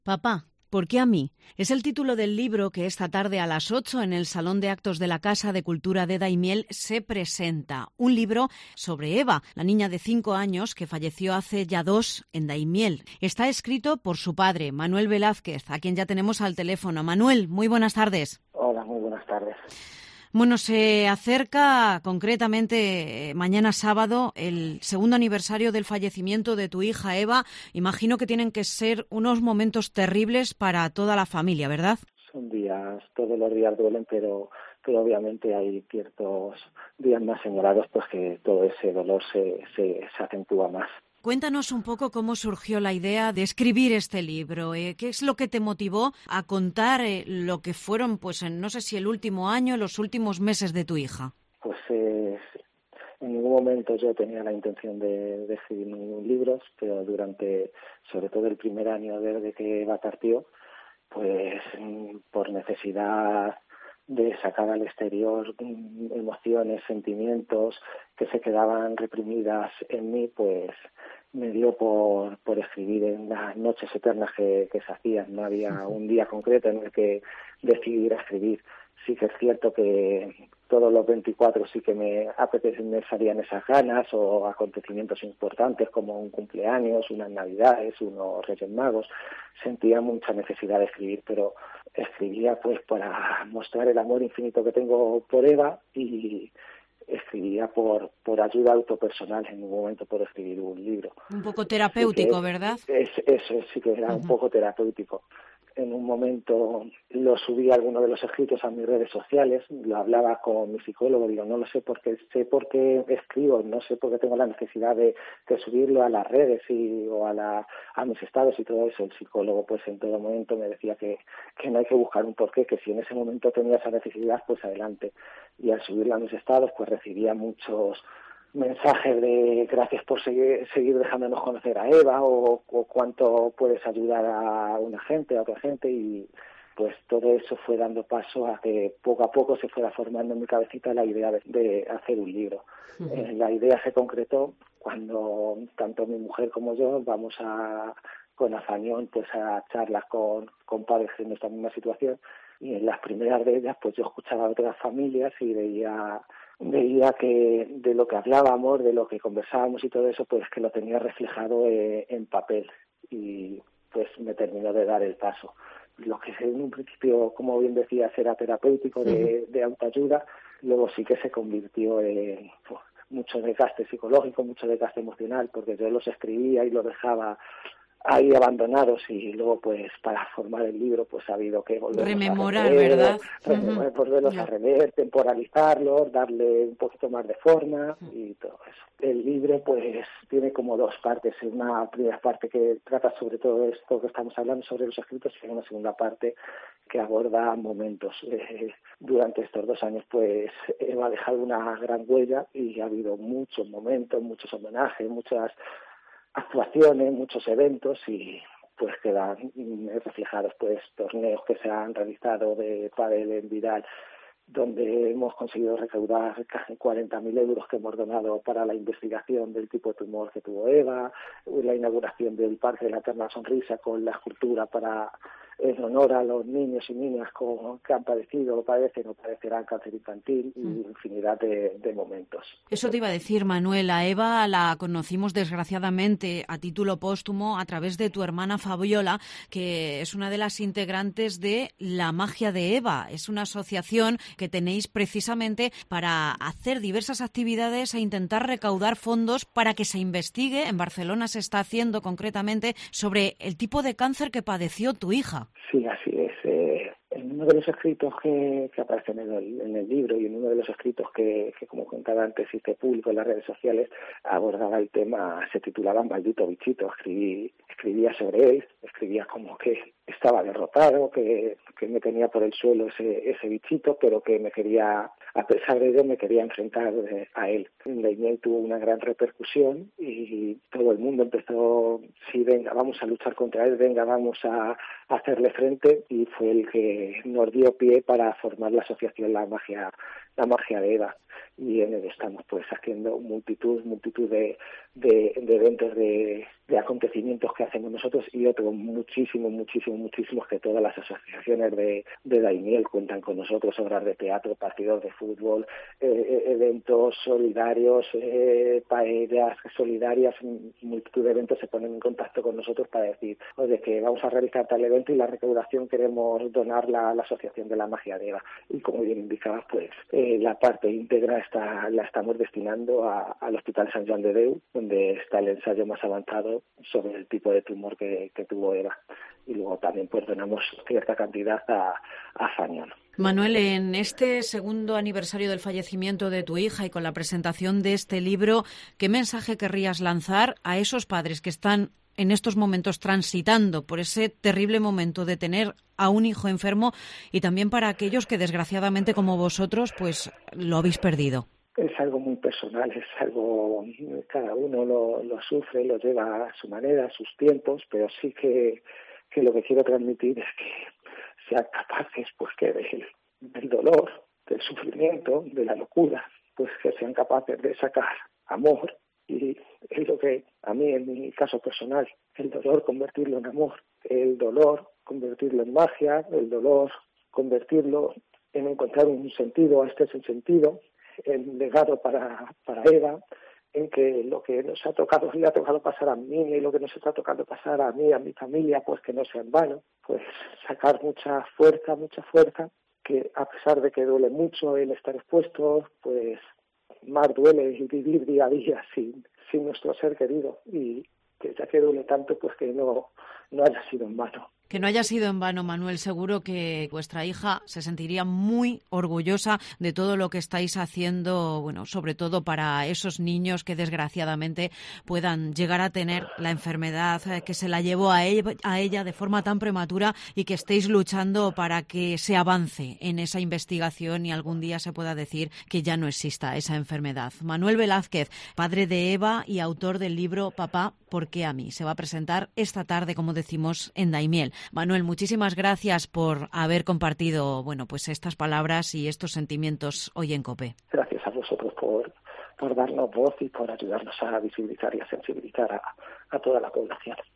Papá, ¿por qué a mí? Es el título del libro que esta tarde a las 8 en el Salón de Actos de la Casa de Cultura de Daimiel se presenta. Un libro sobre Eva, la niña de 5 años que falleció hace ya 2 en Daimiel. Está escrito por su padre, Manuel Velázquez, a quien ya tenemos al teléfono. Manuel, muy buenas tardes. Hola, muy buenas tardes. Bueno, se acerca concretamente mañana sábado el segundo aniversario del fallecimiento de tu hija Eva. Imagino que tienen que ser unos momentos terribles para toda la familia, ¿verdad? Son días, todos los días duelen, pero obviamente hay ciertos días más señalados, pues que todo ese dolor se acentúa más. Cuéntanos un poco cómo surgió la idea de escribir este libro. ¿Qué es lo que te motivó a contar lo que fueron, pues, no sé si el último año, los últimos meses de tu hija? Pues en ningún momento yo tenía la intención de escribir ningún libro, pero durante, sobre todo el primer año desde que Eva partió, pues por necesidad de sacar al exterior emociones, sentimientos que se quedaban reprimidas en mí, pues me dio por escribir en las noches eternas que se hacían. No había un día concreto en el que decidiera escribir. Sí que es cierto que todos los 24 sí que me salían esas ganas, o acontecimientos importantes como un cumpleaños, unas navidades, unos Reyes Magos. Sentía mucha necesidad de escribir, pero escribía pues para mostrar el amor infinito que tengo por Eva, y escribía por ayuda autopersonal, en ningún momento por escribir un libro. Un poco terapéutico, sí, ¿verdad? Eso sí que era un poco terapéutico. En un momento lo subí a alguno de los escritos a mis redes sociales, lo hablaba con mi psicólogo, digo, no lo sé por qué escribo, no sé por qué tengo la necesidad de subirlo a las redes o a mis estados y todo eso. El psicólogo pues en todo momento me decía que no hay que buscar un porqué, que si en ese momento tenía esa necesidad, pues adelante. Y al subirlo a mis estados pues recibía muchos mensajes de gracias por seguir dejándonos conocer a Eva, o cuánto puedes ayudar a una gente, a otra gente, y pues todo eso fue dando paso a que poco a poco se fuera formando en mi cabecita la idea de hacer un libro. La idea se concretó cuando tanto mi mujer como yo vamos con Azañón pues a charlas con padres en nuestra misma situación, y en las primeras de ellas pues yo escuchaba a otras familias y veía que de lo que hablábamos, de lo que conversábamos y todo eso, pues que lo tenía reflejado en papel, y pues me terminó de dar el paso. Lo que en un principio, como bien decías, era terapéutico, de autoayuda, luego sí que se convirtió en mucho desgaste psicológico, mucho desgaste emocional, porque yo los escribía y los dejaba ahí abandonados, y luego pues para formar el libro pues ha habido que rememorar, ¿verdad? Volverlos a releer, temporalizarlos, darle un poquito más de forma y todo eso. El libro pues tiene como dos partes: una primera parte que trata sobre todo esto que estamos hablando sobre los escritos, y una segunda parte que aborda momentos. Durante estos 2 años pues Eva ha dejado una gran huella, y ha habido muchos momentos, muchos homenajes, muchas actuaciones, muchos eventos, y pues quedan reflejados pues torneos que se han realizado de pádel en Vidal, donde hemos conseguido recaudar casi 40.000 euros que hemos donado para la investigación del tipo de tumor que tuvo Eva, la inauguración del Parque de la Eterna Sonrisa con la escultura en honor a los niños y niñas que han padecido, padecen o padecerán cáncer infantil, y infinidad de momentos. Eso te iba a decir, Manuel. A Eva la conocimos desgraciadamente a título póstumo a través de tu hermana Fabiola, que es una de las integrantes de La Magia de Eva. Es una asociación que tenéis precisamente para hacer diversas actividades e intentar recaudar fondos para que se investigue. En Barcelona se está haciendo concretamente sobre el tipo de cáncer que padeció tu hija. Sí, así es. En uno de los escritos que aparecen en el libro, y en uno de los escritos que como contaba antes, hice público en las redes sociales, abordaba el tema, se titulaba Maldito bichito. Escribía sobre él, escribía como que estaba derrotado, que me tenía por el suelo ese bichito, pero que me quería a pesar de ello me quería enfrentar a él. Daimiel tuvo una gran repercusión y todo el mundo empezó, sí, venga, vamos a luchar contra él, venga, vamos a hacerle frente, y fue el que nos dio pie para formar la asociación La Magia de Eva. Y en él estamos pues haciendo multitud de eventos, de acontecimientos que hacemos nosotros, y otros muchísimos que todas las asociaciones de Daimiel cuentan con nosotros: obras de teatro, partidos de fútbol, eventos solidarios, paellas solidarias, multitud de eventos se ponen en contacto con nosotros para decir, oye, que vamos a realizar tal evento y la recaudación queremos donarla a la Asociación de la Magia de Eva. Y como bien indicabas, pues la parte íntegra la estamos destinando al Hospital Sant Joan de Déu, donde está el ensayo más avanzado sobre el tipo de tumor que tuvo Eva. Y luego también pues donamos cierta cantidad a Fanion. Manuel, en este segundo aniversario del fallecimiento de tu hija y con la presentación de este libro, ¿qué mensaje querrías lanzar a esos padres que están en estos momentos transitando por ese terrible momento de tener a un hijo enfermo, y también para aquellos que desgraciadamente como vosotros pues lo habéis perdido? Es algo muy personal, es algo, cada uno lo sufre, lo lleva a su manera, a sus tiempos, pero sí que lo que quiero transmitir es que sean capaces pues que del dolor, del sufrimiento, de la locura, pues que sean capaces de sacar amor. Y es lo que a mí, en mi caso personal, el dolor convertirlo en amor, el dolor convertirlo en magia, el dolor convertirlo en encontrar un sentido, este es el sentido, el legado para Eva, en que lo que nos ha tocado, le ha tocado pasar a mí, y lo que nos está tocando pasar a mí, a mi familia, pues que no sea en vano, pues sacar mucha fuerza, que a pesar de que duele mucho el estar expuesto, pues más duele vivir día a día sin nuestro ser querido, y que ya que duele tanto, pues que no haya sido en vano. Que no haya sido en vano, Manuel. Seguro que vuestra hija se sentiría muy orgullosa de todo lo que estáis haciendo, bueno, sobre todo para esos niños que desgraciadamente puedan llegar a tener la enfermedad que se la llevó a ella de forma tan prematura, y que estéis luchando para que se avance en esa investigación y algún día se pueda decir que ya no exista esa enfermedad. Manuel Velázquez, padre de Eva y autor del libro Papá, ¿por qué a mí? Se va a presentar esta tarde, como decimos, en Daimiel. Manuel, muchísimas gracias por haber compartido, bueno, pues estas palabras y estos sentimientos hoy en COPE. Gracias a vosotros por darnos voz y por ayudarnos a visibilizar y a sensibilizar a toda la población.